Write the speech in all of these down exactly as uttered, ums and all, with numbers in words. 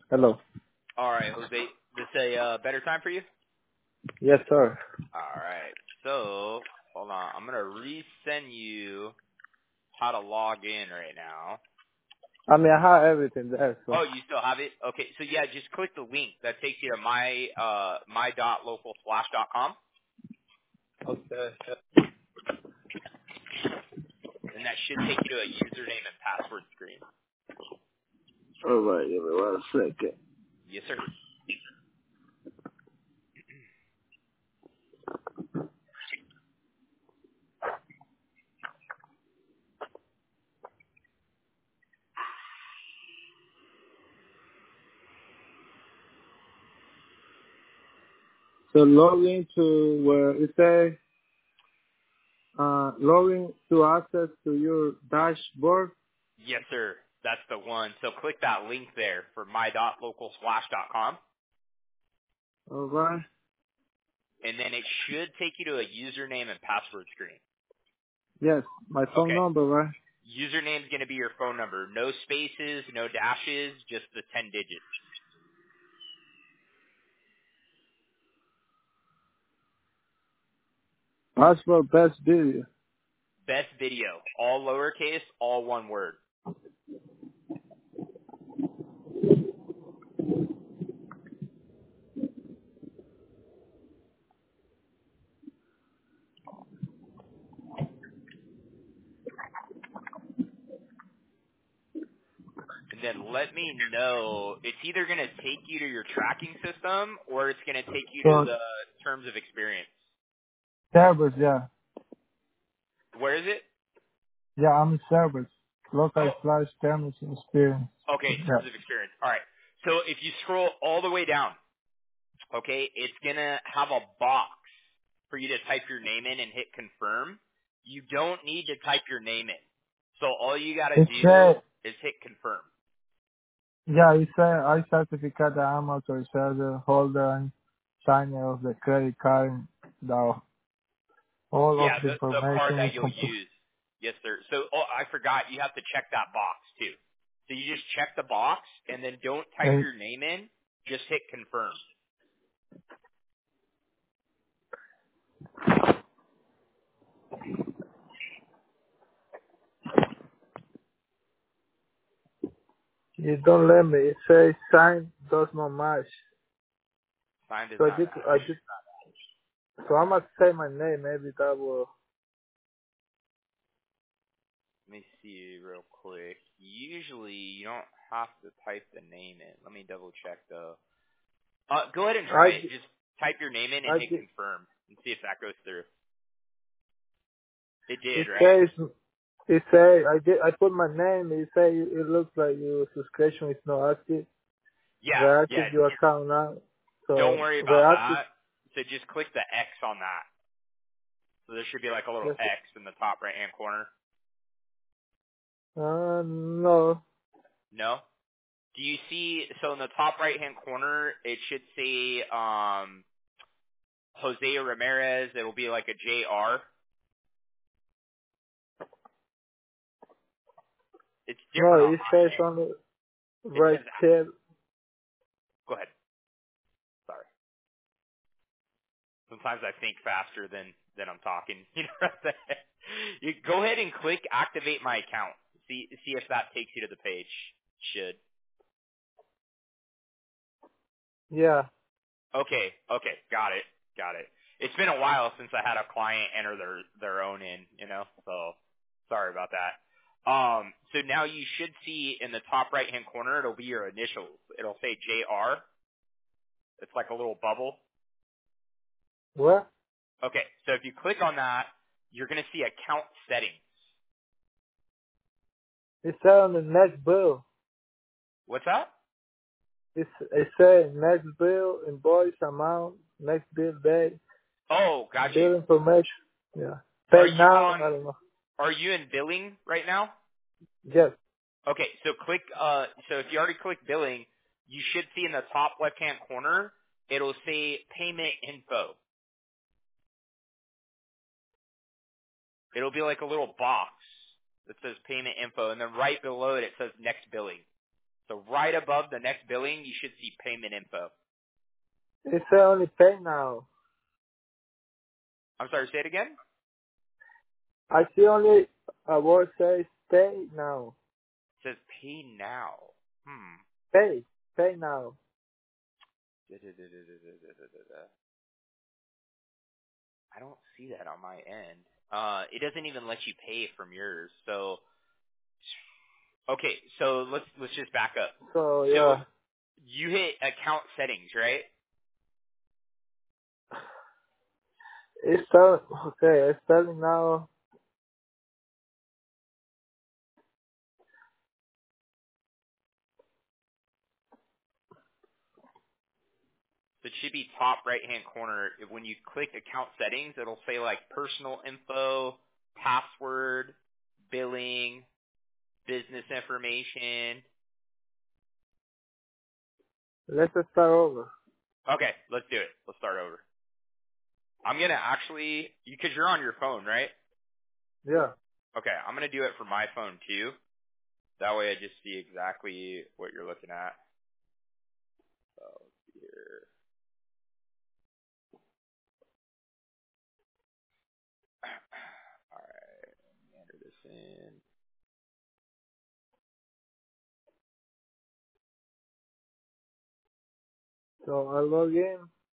Hello. All right, Jose. This a uh, better time for you? Yes, sir. All right. So hold on. I'm gonna resend you how to log in right now. I mean, I have everything there, so. Oh, you still have it? Okay. So yeah, just click the link that takes you to my uh my dot local splash dot com, Okay. and that should take you to a username and password screen. All right, give me one second. Yes, sir. So log into where it says, uh, log in to access to your dashboard. Yes, sir. That's the one. So click that link there for my dot local splash dot com, All right. and then it should take you to a username and password screen. Yes, my phone Okay. number, right? Username's going to be your phone number. No spaces, no dashes, just the ten digits. Password best video. Best video, all lowercase, all one word. And then let me know. It's either going to take you to your tracking system or it's going to take you to So the terms of experience. servers, yeah. Where is it? Yeah, I'm in servers. Local Oh, slash terms experience. okay, Yeah. terms of experience. All right. So if you scroll all the way down, okay, it's going to have a box for you to type your name in and hit confirm. You don't need to type your name in. So all you got to It do said, is hit confirm. yeah, it said I certificate that I'm authorized holder and signer of the credit card. The all of Yeah, the the, the card information is that you'll complete. use. Yes, sir. So oh, I forgot. You have to check that box too. So you just check the box and then don't type And your name in. Just hit confirm. you don't let me. It says sign does not match. Sign does So I not just, match. I just, so I must say my name. Maybe that will. Let me see real quick. Usually you don't have to type the name in. Let me double check though. Uh, go ahead and try I, it. Just type your name in and I, hit confirm and see if that goes through. It did, it right? says, it say I did. I put my name. It say it looks like your subscription is not active. Yeah, yeah. Reactive your account now. Don't So worry about reactive. that. So just click the X on that. So there should be like a little Yes. X in the top right hand corner. Uh, no. No? Do you see, so in the top right hand corner, it should say, um, Jose Ramirez. It'll be like a J R. It's No, different on it says mine. on the It right says, here. go ahead. Sorry. Sometimes I think faster than, than I'm talking. You know what I'm saying? You go ahead and click activate my account. See, see if that takes you to the page. Should. Yeah. Okay, okay, got it, got it. It's been a while since I had a client enter their their own in, you know, so sorry about that. Um, so now you should see in the top right hand corner, it'll be your initials. It'll say J R. It's like a little bubble. What? Okay, so if you click on that, you're going to see account settings. It said on the next bill. What's that? It's, it said next bill, invoice amount, next bill date, Oh, got you. bill information. Yeah. Are Pay you now. on? I don't know. Are you in billing right now? Yes. Okay, so click, uh, so if you already clicked billing, you should see in the top left-hand corner, it'll say payment info. It'll be like a little box that says payment info, and then right below it, it says next billing. So right above the next billing, you should see payment info. It says only pay now. I'm sorry, say it again? I see only a word says pay now. It says pay now. Hmm. Pay. Pay now. Da-da-da-da-da-da-da-da-da. I don't see that on my end. Uh, it doesn't even let you pay from yours. So, okay, so let's let's just back up. So So yeah. you hit account settings, right? It's telling, okay, it's telling now. So it should be top right-hand corner. When you click account settings, it'll say like personal info, password, billing, business information. Let's just start over. Okay, let's do it. Let's start over. I'm going to actually, because you're on your phone, right? Yeah. Okay, I'm going to do it for my phone too. That way I just see exactly what you're looking at. So here. All right, let me enter this in. So I log in.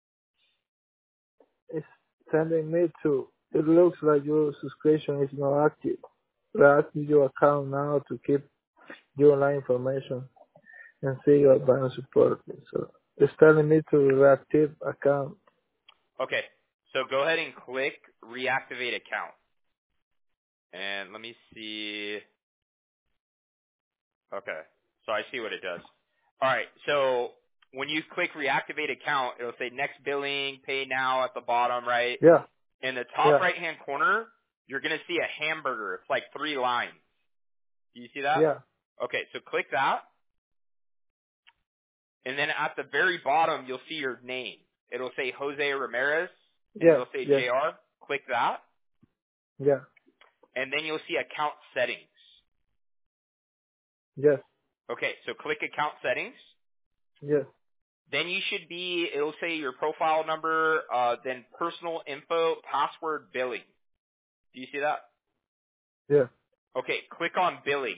It's sending me to. It looks like your subscription is not active. Reactivate your account now to keep your online information and see your advanced support. So it's telling me to reactivate account. Okay, so go ahead and click reactivate account. And let me see. Okay, so I see what it does. All right, so when you click reactivate account, it'll say next billing, pay now at the bottom right. Yeah. In the top Yeah. right-hand corner, you're going to see a hamburger. It's like three lines. Do you see that? Yeah. Okay, so click that. And then at the very bottom, you'll see your name. It'll say Jose Ramirez, and Yeah. it'll say Yes. J R. Click that. Yeah. And then you'll see account settings. Yes. Okay, so click account settings. Yes. Then you should be, it'll say your profile number, uh, then personal info, password, billing. Do you see that? Yes. Okay, click on billing.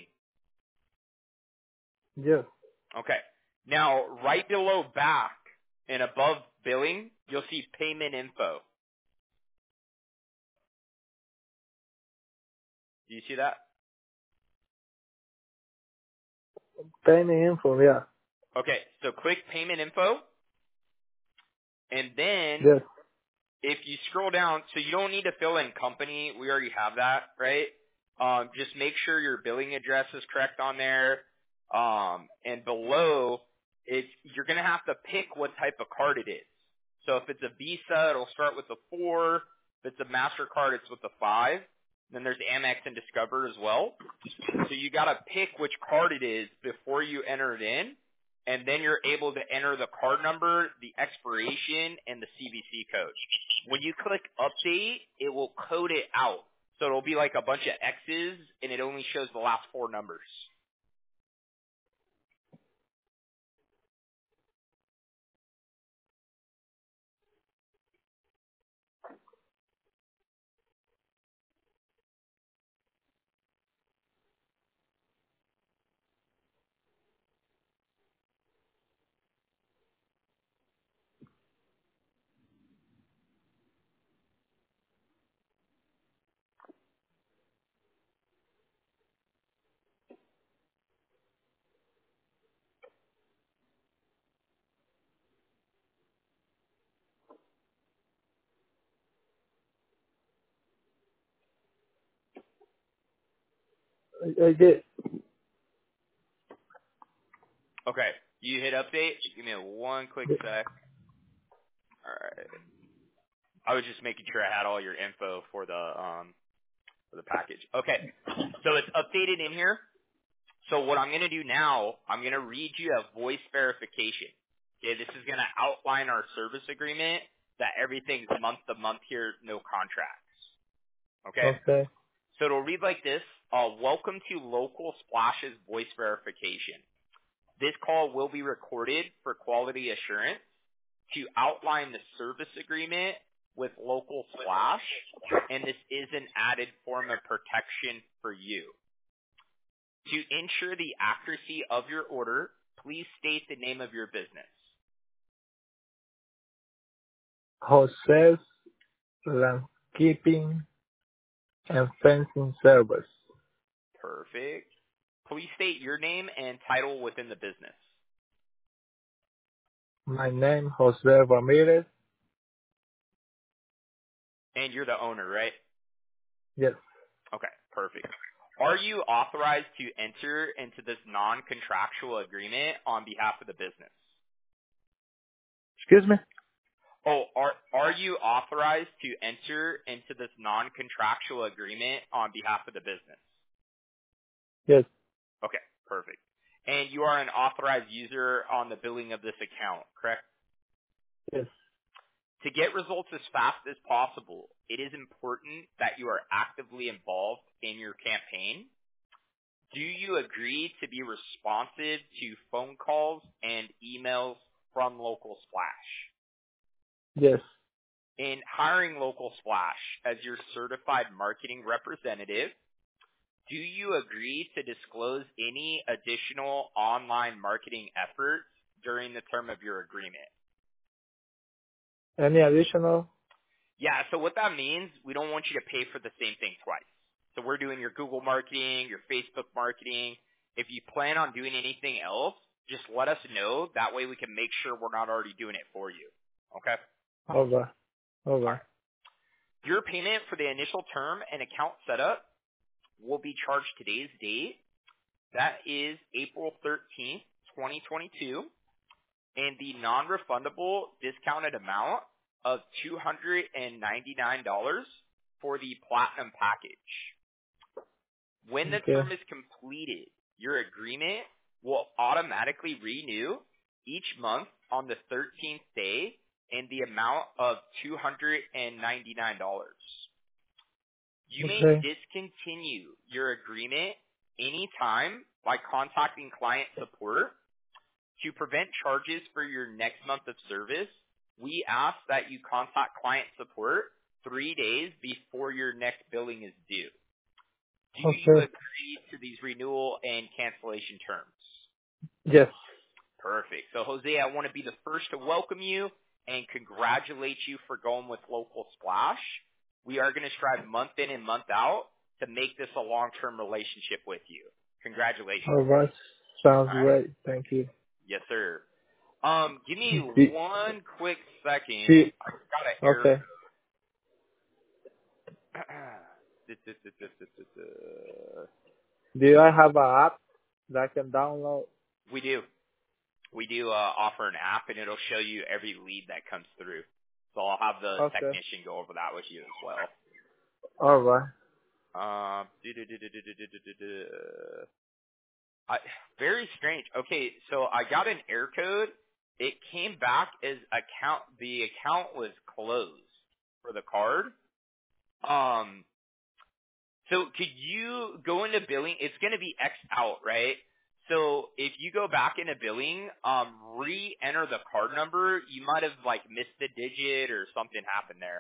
Yes. Okay. Now, right below back and above billing, you'll see payment info. Do you see that? Payment info. Yeah. Okay, so click payment info, and then Yes. if you scroll down, so you don't need to fill in company. We already have that, right? Um, just make sure your billing address is correct on there. Um, and below, it's, you're going to have to pick what type of card it is. So if it's a Visa, it'll start with the four. If it's a MasterCard, it's with the five. Then there's Amex and Discover as well. So you got to pick which card it is before you enter it in. And then you're able to enter the card number, the expiration, and the C V C code. When you click update, it will code it out. So it'll be like a bunch of X's, and it only shows the last four numbers. I, I did. Okay. You hit update. Give me one quick sec. All right. I was just making sure I had all your info for the um for the package. Okay. So it's updated in here. So what I'm going to do now, I'm going to read you a voice verification. Okay, this is going to outline our service agreement that everything's month to month here, no contracts. Okay? Okay. So it'll read like this. Uh, welcome to Local Splash's voice verification. This call will be recorded for quality assurance. To outline the service agreement with Local Splash, and this is an added form of protection for you. To ensure the accuracy of your order, please state the name of your business. Jose's Landscaping and Fencing Service. Perfect. Please state your name and title within the business. My name Jose Ramirez. And you're the owner, right? Yes. Okay, perfect. Are you authorized to enter into this non-contractual agreement on behalf of the business? Excuse me? Oh, are are you authorized to enter into this non-contractual agreement on behalf of the business? Yes. Okay, perfect. And you are an authorized user on the billing of this account, correct? Yes. To get results as fast as possible, it is important that you are actively involved in your campaign. Do you agree to be responsive to phone calls and emails from Local Splash? Yes. In hiring Local Splash as your certified marketing representative, do you agree to disclose any additional online marketing efforts during the term of your agreement? Any additional? Yeah, so what that means, we don't want you to pay for the same thing twice. So we're doing your Google marketing, your Facebook marketing. If you plan on doing anything else, just let us know. That way we can make sure we're not already doing it for you. Okay? Over. Over. Your payment for the initial term and account setup will be charged today's date. That is April thirteenth, twenty twenty-two. And the non-refundable discounted amount of two hundred ninety-nine dollars for the Platinum package. When the Okay. term is completed, your agreement will automatically renew each month on the thirteenth day in the amount of two hundred ninety-nine dollars. You may Okay. discontinue your agreement anytime by contacting client support. To prevent charges for your next month of service, we ask that you contact client support three days before your next billing is due. Do Okay. you agree to these renewal and cancellation terms? Yes. Perfect. So, Jose, I want to be the first to welcome you and congratulate you for going with Local Splash. We are going to strive month in and month out to make this a long-term relationship with you. Congratulations. All right. Sounds All right. great. Thank you. Yes, sir. Um, give me See- one quick second. see- I got a error. Okay. Do I have an app that I can download? We do. We do uh, offer an app, and it'll show you every lead that comes through. So I'll have the Okay. technician go over that with you as well. All right. Um, do-do-do-do-do-do-do-do. I, very strange. Okay, so I got an error code. It came back as account. The account was closed for the card. Um, so could you go into billing? It's going to be X'd out, right? So if you go back into billing, um, re-enter the card number. You might have like missed a digit or something happened there.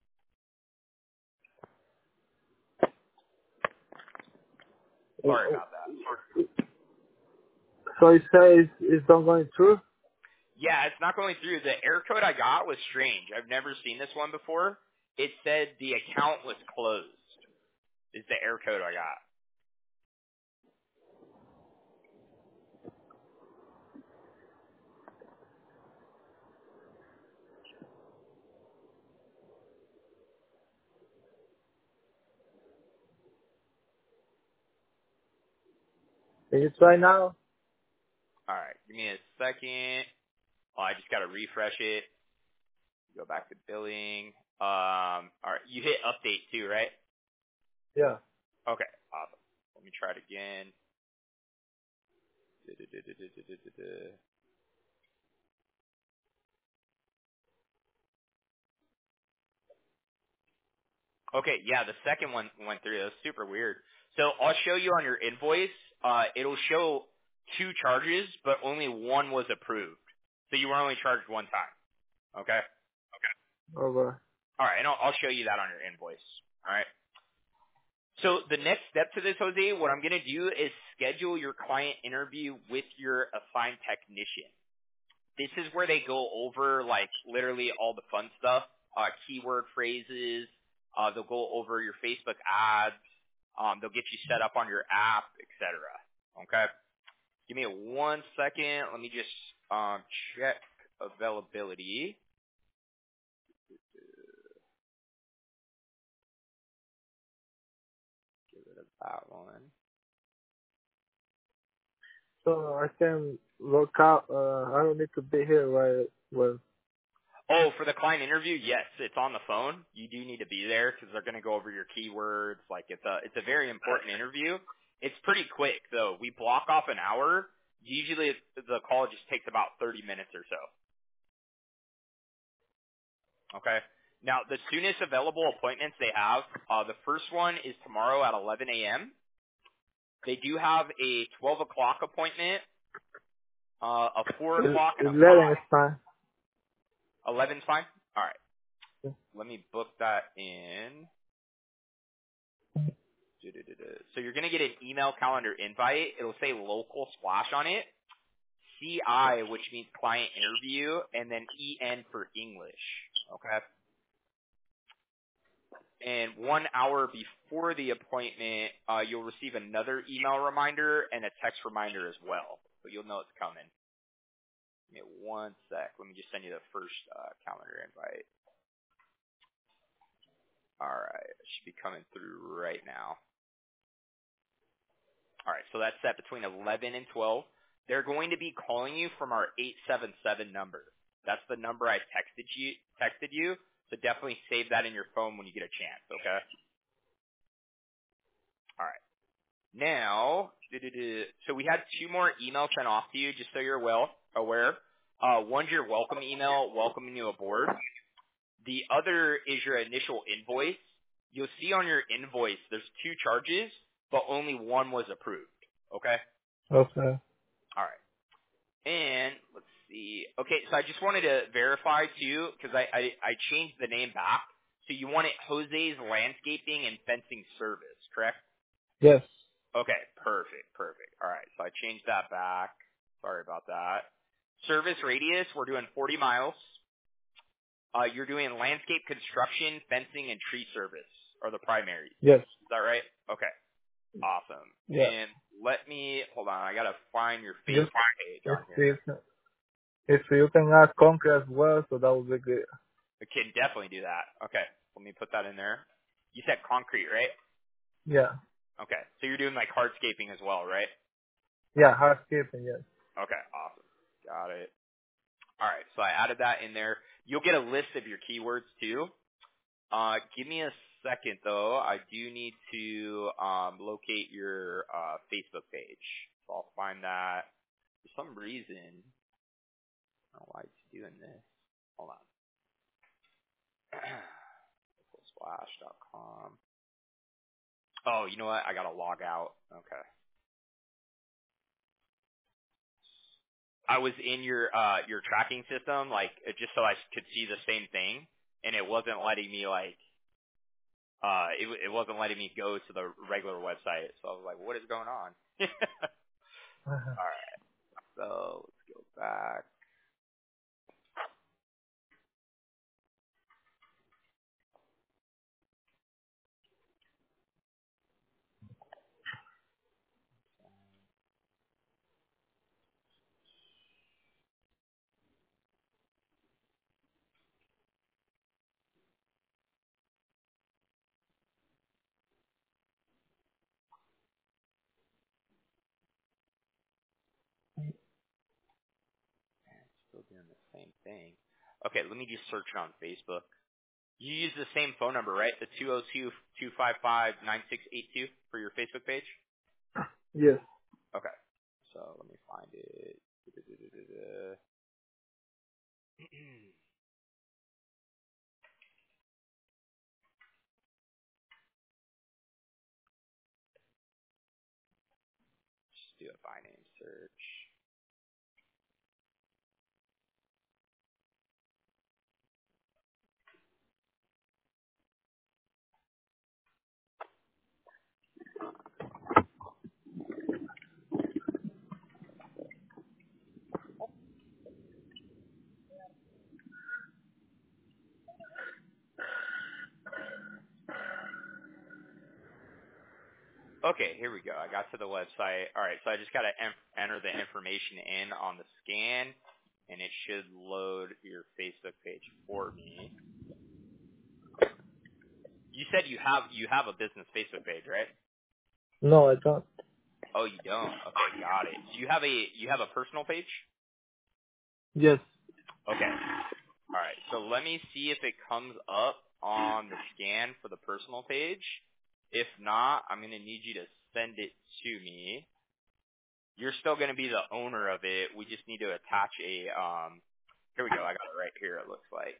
Sorry about that. So it says it's not going through? Yeah, it's not going through. The error code I got was strange. I've never seen this one before. It said the account was closed. Is the error code I got. Can you try now? All right, give me a second. Oh, I just got to refresh it. Go back to billing. Um, all right, you hit update too, right? Yeah. Okay, awesome. Let me try it again. Du-du-du-du-du-du-du-du. Okay, yeah, the second one went through. That was super weird. So I'll show you on your invoice. Uh, it'll show two charges, but only one was approved. So you were only charged one time. Okay? Okay. All right, and I'll, I'll show you that on your invoice. All right? So the next step to this, Jose, what I'm going to do is schedule your client interview with your assigned technician. This is where they go over, like, literally all the fun stuff, uh, keyword phrases. Uh, they'll go over your Facebook ads. Um, they'll get you set up on your app, et cetera. Okay? Give me one second. Let me just um, check availability. Get rid of that one. So I can work out. Uh, I don't need to be here right well. Oh, for the client interview, yes, it's on the phone. You do need to be there because they're going to go over your keywords. Like it's a it's a very important interview. It's pretty quick though. We block off an hour. Usually the call just takes about thirty minutes or so. Okay. Now the soonest available appointments they have, uh, the first one is tomorrow at eleven a.m. They do have a twelve o'clock appointment, uh, a four o'clock, and a Eleven five. is fine. Eleven's fine. All right. Yeah. Let me book that in. So you're going to get an email calendar invite. It'll say local splash on it. C I, which means client interview, and then E N for English. Okay. And one hour before the appointment, uh, you'll receive another email reminder and a text reminder as well. So you'll know it's coming. Give me one sec. Let me just send you the first uh, calendar invite. All right. It should be coming through right now. All right. So that's set between eleven and twelve. They're going to be calling you from our eight seven seven number. That's the number I texted you. Texted you. So definitely save that in your phone when you get a chance. Okay. All right. Now, so we had two more emails sent off to you, just so you're well aware. Uh, one's your welcome email, welcoming you aboard. The other is your initial invoice. You'll see on your invoice there's two charges, but only one was approved. Okay? Okay. All right. And let's see. Okay, so I just wanted to verify too, because I, I, I changed the name back. So you want it Jose's Landscaping and Fencing Service, correct? Yes. Okay, perfect, perfect. All right, so I changed that back. Sorry about that. Service radius, we're doing forty miles. Uh, you're doing landscape construction, fencing, and tree service are the primaries. Yes. Is that right? Okay, awesome. Yeah. And let me, hold on, I got to find your Just Facebook page if on you here. can, if you can add concrete as well, so that would be good. I can definitely do that. Okay, let me put that in there. You said concrete, right? Yeah. Okay, so you're doing like hardscaping as well, right? Yeah. Housekeeping. Yes. Okay, awesome. Got it. All right, so I added that in there. You'll get a list of your keywords too. Uh, give me a second though. I do need to um, locate your uh, Facebook page. So I'll find that. For some reason, I don't know why it's doing this. Hold on. local splash dot com. Oh, you know what? I gotta log out. Okay. I was in your uh your tracking system, like uh, just so I could see the same thing, and it wasn't letting me like uh it it wasn't letting me go to the regular website. So I was like, what is going on? Uh-huh. All right, so let's go back. Still doing the same thing. Okay, let me just search it on Facebook. You use the same phone number, right? The two oh two, two five five, nine six eight two for your Facebook page? Yes. Okay. So let me find it. Just do a by name search. Okay, here we go. I got to the website. All right, so I just got to em- enter the information in on the scan, and it should load your Facebook page for me. You said you have you have a business Facebook page, right? No, I don't. Oh, you don't. Okay, got it. Do you have a you have a personal page? Yes. Okay. All right. So let me see if it comes up on the scan for the personal page. If not, I'm going to need you to send it to me. You're still going to be the owner of it. We just need to attach a, um, here we go. I got it right here, it looks like.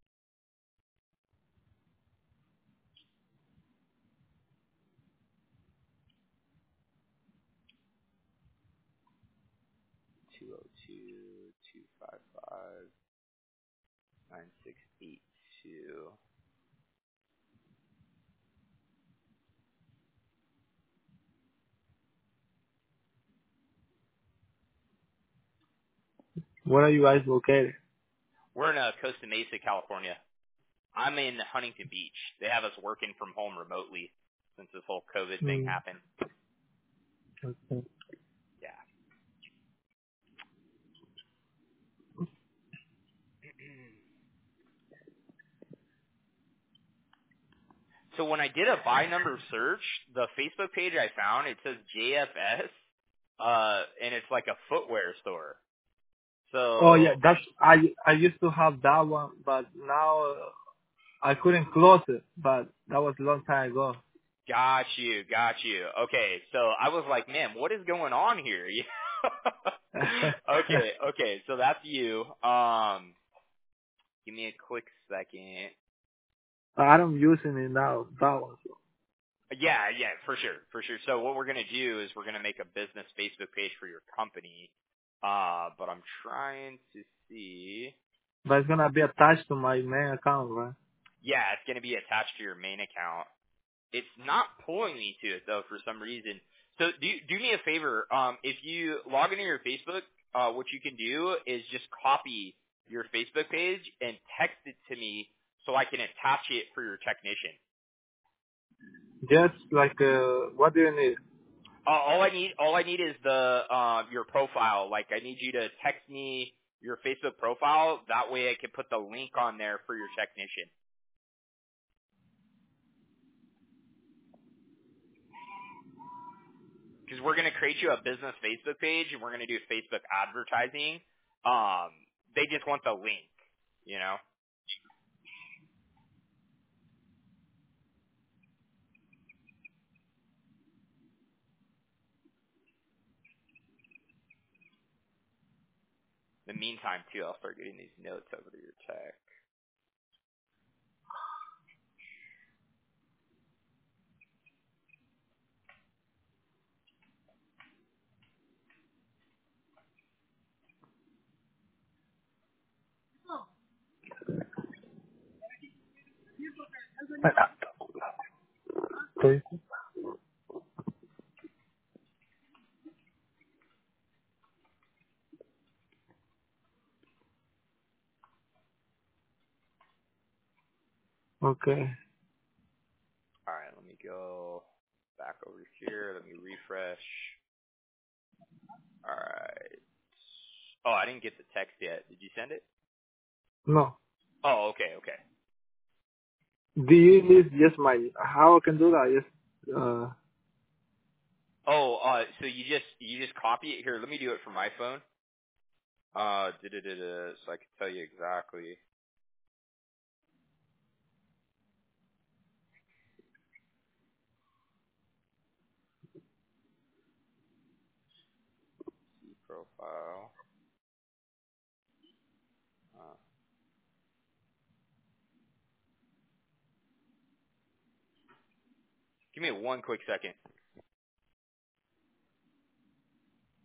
two oh two, two five five, nine six eight two. Where are you guys located? We're in uh, Costa Mesa, California. I'm in Huntington Beach. They have us working from home remotely since this whole COVID thing Hmm. happened. Okay. Yeah. So when I did a by number search, the Facebook page I found, it says J F S, uh, and it's like a footwear store. Oh yeah, So that's I I used to have that one, but now uh, I couldn't close it. But that was a long time ago. got you, got you. Okay, so I was like, man, what is going on here? okay, okay, so that's you. Um, give me a quick second. I'm using it now. That one. Yeah, yeah, for sure, for sure. So what we're gonna do is we're gonna make a business Facebook page for your company. Uh, but I'm trying to see. But it's gonna be attached to my main account, right? Yeah, it's gonna be attached to your main account. It's not pulling me to it though for some reason. So do do me a favor. Um, if you log into your Facebook, uh, what you can do is just copy your Facebook page and text it to me so I can attach it for your technician. Just like uh, what do you need? Uh, all I need, all I need is the uh, your profile. Like I need you to text me your Facebook profile. That way I can put the link on there for your technician. Because we're going to create you a business Facebook page and we're going to do Facebook advertising. Um, they just want the link, you know. In the meantime, too, I'll start getting these notes over to your tech. Okay. Okay. All right, let me go back over here. Let me refresh. All right. Oh, I didn't get the text yet. Did you send it? No. Oh, okay, okay. Do you need just my? How I can do that? Just uh. Oh, uh, so you just you just copy it here. Let me do it from my phone. Uh, da-da-da-da, so I can tell you exactly. See profile. Uh, give me one quick second.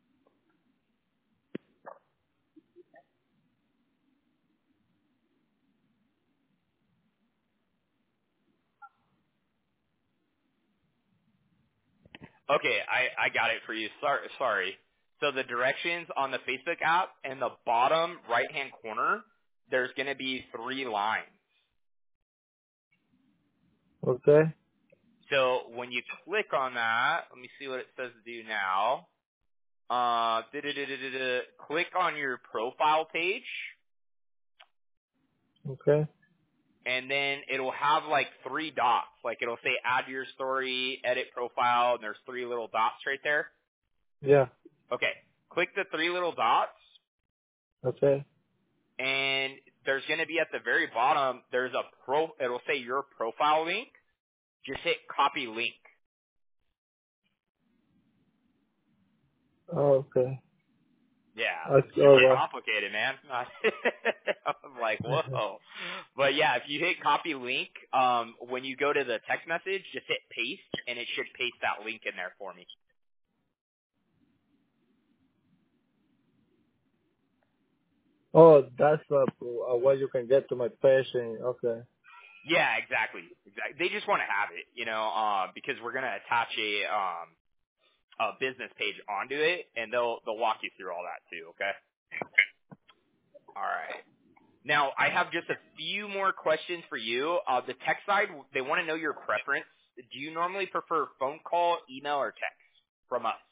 Okay, I, I got it for you. Sorry, sorry. So the directions on the Facebook app in the bottom right-hand corner, there's going to be three lines. Okay. So when you click on that, let me see what it says to do now. Uh, da-da-da-da-da-da. Click on your profile page, Okay. and then it'll have like three dots. Like it'll say add to your story, edit profile, and there's three little dots right there. Yeah. Okay. Click the three little dots, Okay. and there's going to be at the very bottom, there's a pro, it'll say your profile link. Just hit copy link. Okay. Yeah. I Super all right. complicated, man. I'm like, whoa. But yeah, if you hit copy link, um, when you go to the text message, just hit paste, and it should paste that link in there for me. Oh, that's uh, uh, what you can get to my patient. Okay. Yeah, exactly. Exactly. They just want to have it, you know, uh, because we're gonna attach a um a business page onto it, and they'll they'll walk you through all that too. Okay. All right. Now, I have just a few more questions for you. Uh, the tech side, they want to know your preference. Do you normally prefer phone call, email, or text from us?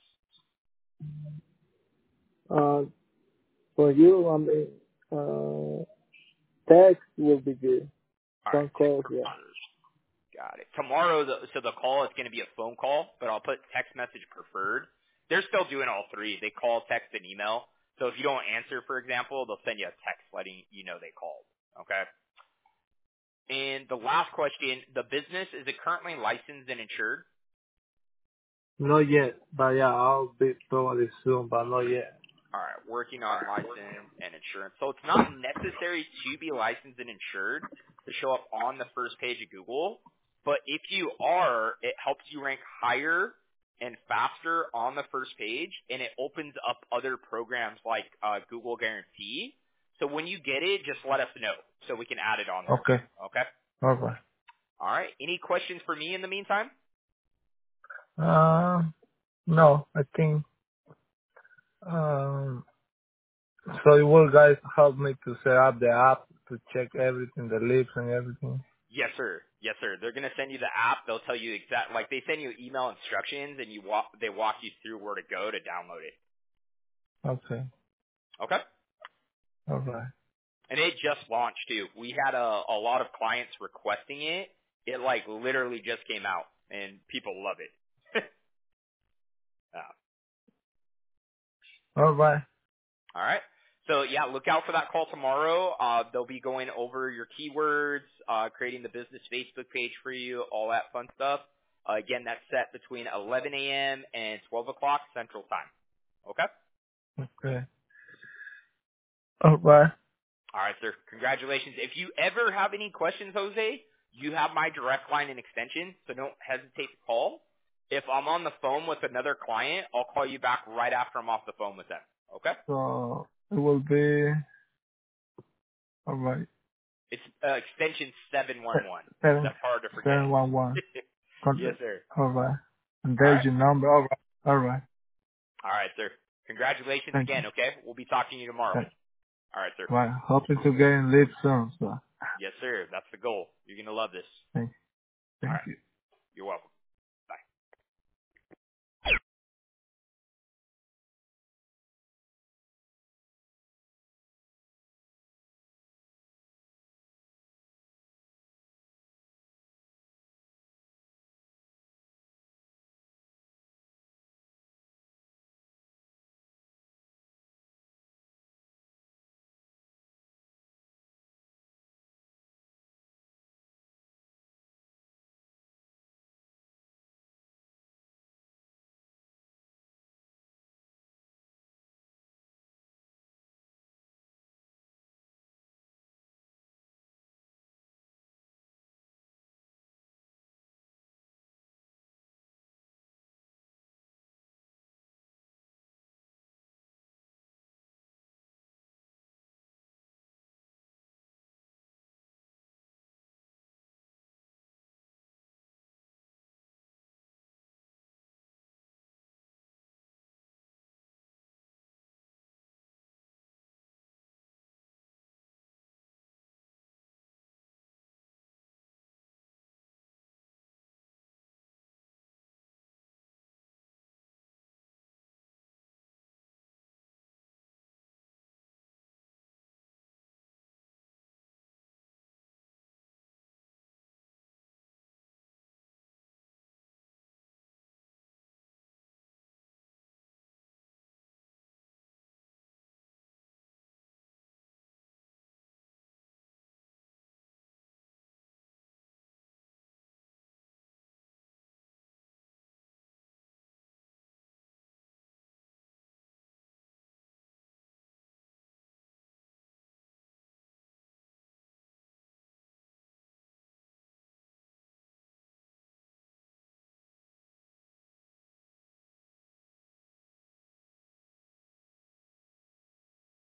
Uh, for you, I mean, uh, text will be good. All right, Phone text calls, yeah. preferred. Got it. Tomorrow, the, so the call is going to be a phone call, but I'll put text message preferred. They're still doing all three. They call, text, and email. So if you don't answer, for example, they'll send you a text letting you know they called. Okay? And the last question, the business, is it currently licensed and insured? Not yet, but yeah, I'll be probably soon, but not yet. All right, working on license and insurance. So it's not necessary to be licensed and insured to show up on the first page of Google, but if you are, it helps you rank higher and faster on the first page, and it opens up other programs like uh, Google Guarantee. So when you get it, just let us know so we can add it on there. Okay. Okay? All right. All right. Any questions for me in the meantime? Uh, no, I think, um, so you will guys help me to set up the app to check everything, the lips and everything? Yes, sir. Yes, sir. They're gonna send you the app. They'll tell you exact, like they send you email instructions, and you walk. They walk you through where to go to download it. Okay. Okay. All right. And it just launched too. We had a, a lot of clients requesting it. It like literally just came out, and people love it. uh, All right. all right. So yeah, look out for that call tomorrow. Uh, they'll be going over your keywords, uh, creating the business Facebook page for you, all that fun stuff. Uh, again, that's set between eleven a.m. and twelve o'clock Central Time. Okay. Okay. All right. All right, sir. Congratulations. If you ever have any questions, Jose, you have my direct line and extension, so don't hesitate to call. If I'm on the phone with another client, I'll call you back right after I'm off the phone with them. Okay? So it will be, all right. It's uh, extension seven one one. Seven, That's hard to forget. seven one one. Yes, sir. All right. And All there's right. your number. All right. All right. All right, sir. Congratulations Thank you. again, okay? We'll be talking to you tomorrow. Thank All right, sir. Right. Hoping to get in live soon. So Yes, sir. That's the goal. You're going to love this. thank, All thank right. you. You're welcome.